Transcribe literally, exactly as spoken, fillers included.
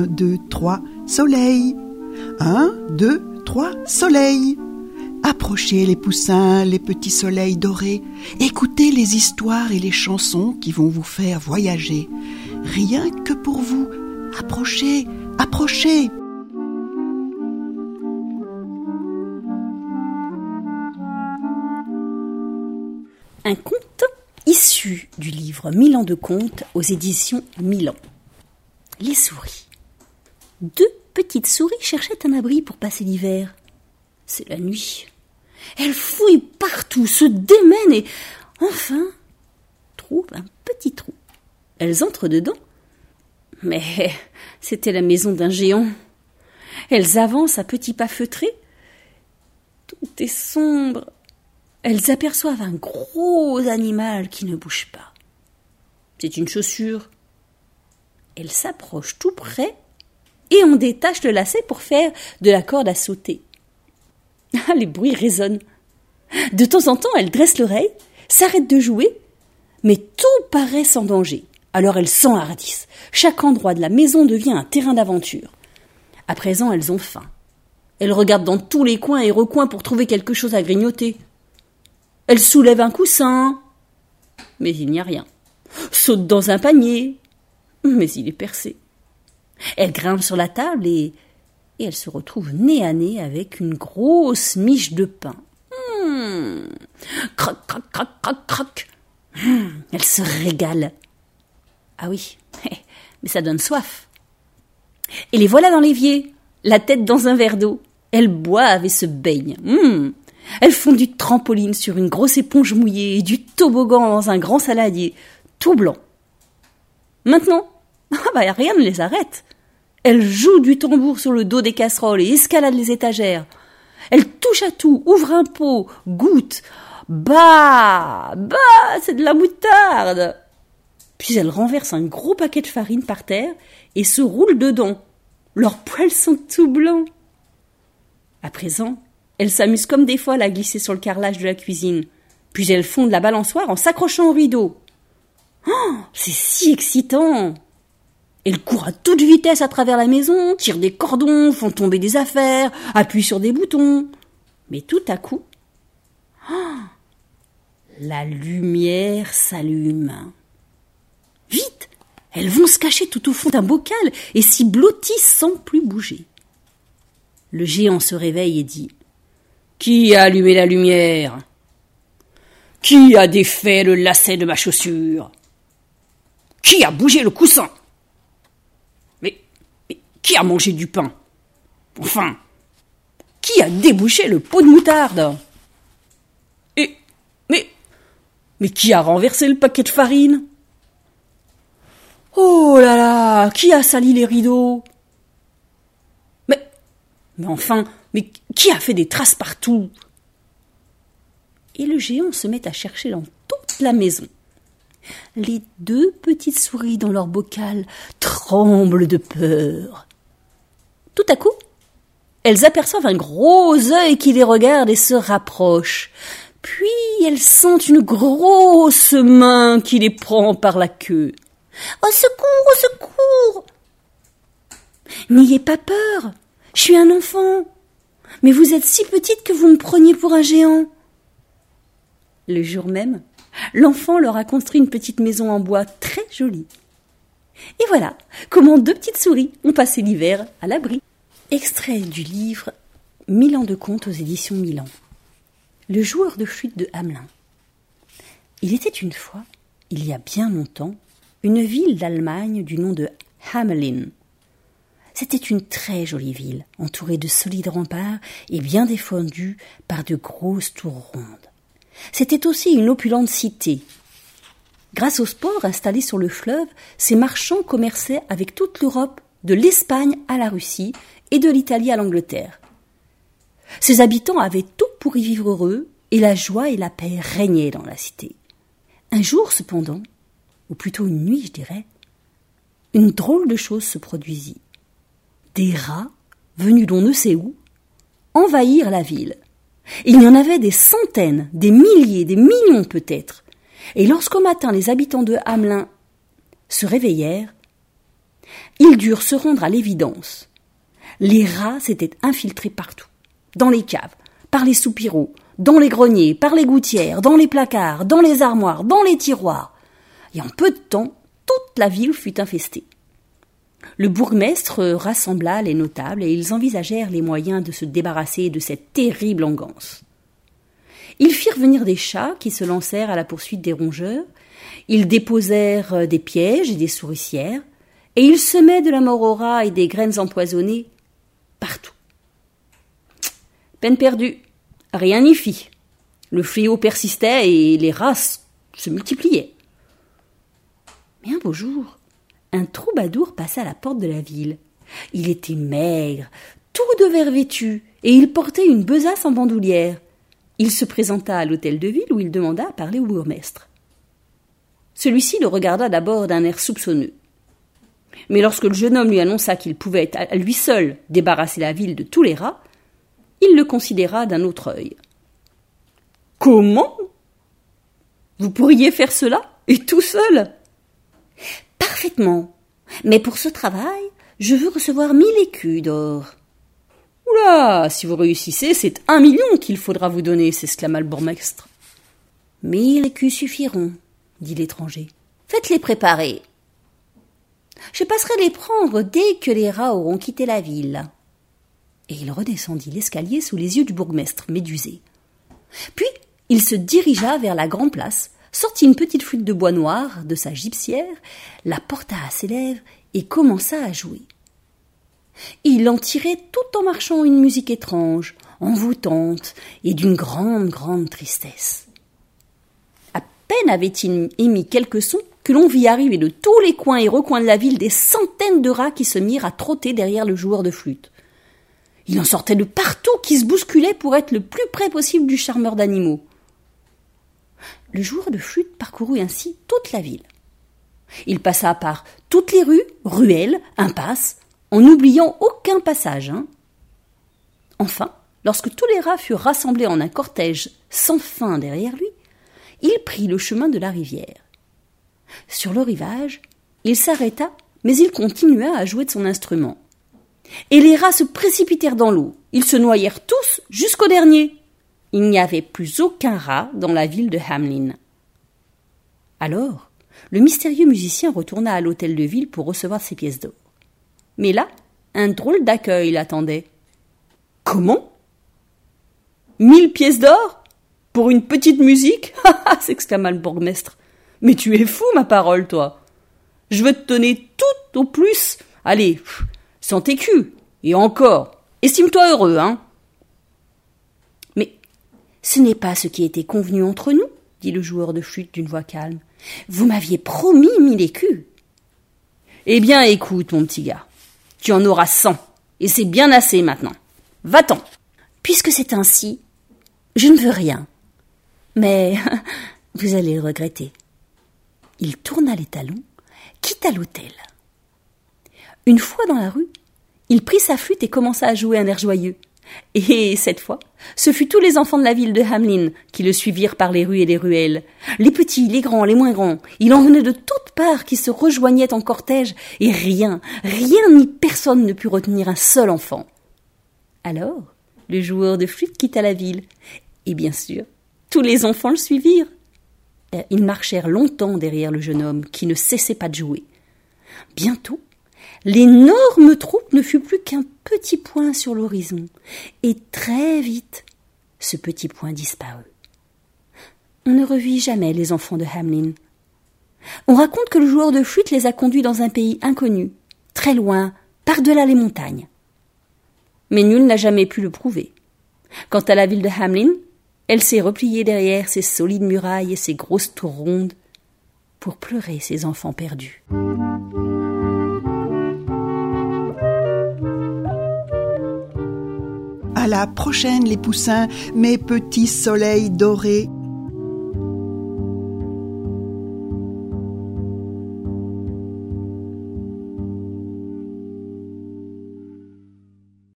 Un, deux, trois, soleil. Un, deux, trois, soleil. Approchez les poussins, les petits soleils dorés. Écoutez les histoires et les chansons qui vont vous faire voyager. Rien que pour vous. Approchez, approchez. Un conte issu du livre Mille ans de contes aux éditions Milan. Les souris. Deux petites souris cherchaient un abri pour passer l'hiver. C'est la nuit. Elles fouillent partout, se démènent et, enfin, trouvent un petit trou. Elles entrent dedans. Mais c'était la maison d'un géant. Elles avancent à petits pas feutrés. Tout est sombre. Elles aperçoivent un gros animal qui ne bouge pas. C'est une chaussure. Elles s'approchent tout près et on détache le lacet pour faire de la corde à sauter. Ah, les bruits résonnent. De temps en temps, elles dressent l'oreille, s'arrêtent de jouer, mais tout paraît sans danger. Alors elles s'enhardissent. Chaque endroit de la maison devient un terrain d'aventure. À présent, elles ont faim. Elles regardent dans tous les coins et recoins pour trouver quelque chose à grignoter. Elles soulèvent un coussin, mais il n'y a rien. Sautent dans un panier, mais il est percé. Elles grimpent sur la table et, et elles se retrouvent nez à nez avec une grosse miche de pain. Mmh. Croc, croc, croc, croc, croc. Mmh. Elles se régalent. Ah oui, mais ça donne soif. Et les voilà dans l'évier, la tête dans un verre d'eau. Elles boivent et se baignent. Mmh. Elles font du trampoline sur une grosse éponge mouillée et du toboggan dans un grand saladier, tout blanc. Maintenant, ah bah, rien ne les arrête. Elles jouent du tambour sur le dos des casseroles et escaladent les étagères. Elles touchent à tout, ouvrent un pot, goûtent. Bah, bah, c'est de la moutarde. Puis elles renversent un gros paquet de farine par terre et se roulent dedans. Leurs poils sont tout blancs. À présent, elles s'amusent comme des folles à glisser sur le carrelage de la cuisine. Puis elles font de la balançoire en s'accrochant au rideau. Oh, c'est si excitant! Elles courent à toute vitesse à travers la maison, tirent des cordons, font tomber des affaires, appuient sur des boutons. Mais tout à coup, oh, la lumière s'allume. Vite! Elles vont se cacher tout au fond d'un bocal et s'y blottissent sans plus bouger. Le géant se réveille et dit: Qui a allumé la lumière? Qui a défait le lacet de ma chaussure? Qui a bougé le coussin? Mais, mais qui a mangé du pain? Enfin, qui a débouché le pot de moutarde? Et, mais, mais qui a renversé le paquet de farine? Oh là là, qui a sali les rideaux? Mais, mais enfin, mais qui a fait des traces partout? Et le géant se met à chercher dans toute la maison. Les deux petites souris dans leur bocal tremblent de peur. Tout à coup, elles aperçoivent un gros œil qui les regarde et se rapproche. Puis elles sentent une grosse main qui les prend par la queue. « Au secours, au secours !»« N'ayez pas peur, je suis un enfant. Mais vous êtes si petite que vous me preniez pour un géant. » Le jour même, l'enfant leur a construit une petite maison en bois très jolie. Et voilà comment deux petites souris ont passé l'hiver à l'abri. Extrait du livre Mille ans de contes aux éditions Milan. Le joueur de flûte de Hamelin. Il était une fois, il y a bien longtemps, une ville d'Allemagne du nom de Hamelin. C'était une très jolie ville, entourée de solides remparts et bien défendue par de grosses tours rondes. C'était aussi une opulente cité. Grâce aux sports installés sur le fleuve, ces marchands commerçaient avec toute l'Europe, de l'Espagne à la Russie et de l'Italie à l'Angleterre. Ses habitants avaient tout pour y vivre heureux et la joie et la paix régnaient dans la cité. Un jour cependant, ou plutôt une nuit je dirais, une drôle de chose se produisit. Des rats, venus d'on ne sait où, envahirent la ville. Il y en avait des centaines, des milliers, des millions peut-être. Et lorsqu'au matin les habitants de Hamelin se réveillèrent, Ils durent se rendre à l'évidence. Les rats s'étaient infiltrés partout, dans les caves, par les soupiraux, dans les greniers, par les gouttières, dans les placards, dans les armoires, dans les tiroirs. Et en peu de temps, toute la ville fut infestée. Le bourgmestre rassembla les notables et ils envisagèrent les moyens de se débarrasser de cette terrible engeance. Ils firent venir des chats qui se lancèrent à la poursuite des rongeurs, ils déposèrent des pièges et des souricières, et ils semaient de la mort aux rats et des graines empoisonnées partout. Peine perdue, rien n'y fit. Le fléau persistait et les rats se multipliaient. Mais un beau jour, un troubadour passa à la porte de la ville. Il était maigre, tout de vert vêtu, et il portait une besace en bandoulière. Il se présenta à l'hôtel de ville où il demanda à parler au bourgmestre. Celui-ci le regarda d'abord d'un air soupçonneux. Mais lorsque le jeune homme lui annonça qu'il pouvait à lui seul débarrasser la ville de tous les rats, il le considéra d'un autre œil. « Comment ? Vous pourriez faire cela, et tout seul ?»« Parfaitement. Mais pour ce travail, je veux recevoir mille écus d'or. »« Oula, si vous réussissez, c'est un million qu'il faudra vous donner, » s'exclama le bourgmestre. « Mille écus suffiront, » dit l'étranger. « Faites-les préparer. Je passerai les prendre dès que les rats auront quitté la ville. » Et il redescendit l'escalier sous les yeux du bourgmestre médusé. Puis il se dirigea vers la grande place, sortit une petite flûte de bois noir de sa gibecière, la porta à ses lèvres et commença à jouer. Il en tirait tout en marchant une musique étrange, envoûtante et d'une grande, grande tristesse. À peine avait-il émis quelques sons que l'on vit arriver de tous les coins et recoins de la ville des centaines de rats qui se mirent à trotter derrière le joueur de flûte. Il en sortait de partout qui se bousculaient pour être le plus près possible du charmeur d'animaux. Le joueur de flûte parcourut ainsi toute la ville. Il passa par toutes les rues, ruelles, impasses, en n'oubliant aucun passage. Hein. Enfin, lorsque tous les rats furent rassemblés en un cortège sans fin derrière lui, il prit le chemin de la rivière. Sur le rivage, il s'arrêta, mais il continua à jouer de son instrument. Et les rats se précipitèrent dans l'eau. Ils se noyèrent tous jusqu'au dernier. Il n'y avait plus aucun rat dans la ville de Hamelin. Alors, le mystérieux musicien retourna à l'hôtel de ville pour recevoir ses pièces d'or. Mais là, un drôle d'accueil l'attendait. « Comment ? Mille pièces d'or ? Pour une petite musique ? » s'exclama le bourgmestre. « Mais tu es fou, ma parole, toi. Je veux te donner tout au plus. Allez, cent écus. Et encore. Estime-toi heureux, hein. » « Mais ce n'est pas ce qui était convenu entre nous, » dit le joueur de flûte d'une voix calme. « Vous m'aviez promis mille écus. »« Eh bien, écoute, mon petit gars. Tu en auras cent. Et c'est bien assez maintenant. Va-t'en. »« Puisque c'est ainsi, je ne veux rien. Mais vous allez le regretter. » Il tourna les talons, quitta l'hôtel. Une fois dans la rue, il prit sa flûte et commença à jouer un air joyeux. Et cette fois, ce fut tous les enfants de la ville de Hamelin qui le suivirent par les rues et les ruelles. Les petits, les grands, les moins grands. Il en venait de toutes parts qui se rejoignaient en cortège et rien, rien ni personne ne put retenir un seul enfant. Alors, le joueur de flûte quitta la ville. Et bien sûr, tous les enfants le suivirent. Ils marchèrent longtemps derrière le jeune homme qui ne cessait pas de jouer. Bientôt, l'énorme troupe ne fut plus qu'un petit point sur l'horizon, et très vite, ce petit point disparut. On ne revit jamais les enfants de Hamelin. On raconte que le joueur de flûte les a conduits dans un pays inconnu, très loin, par-delà les montagnes. Mais nul n'a jamais pu le prouver. Quant à la ville de Hamelin, elle s'est repliée derrière ses solides murailles et ses grosses tours rondes pour pleurer ses enfants perdus. À la prochaine, les poussins, mes petits soleils dorés.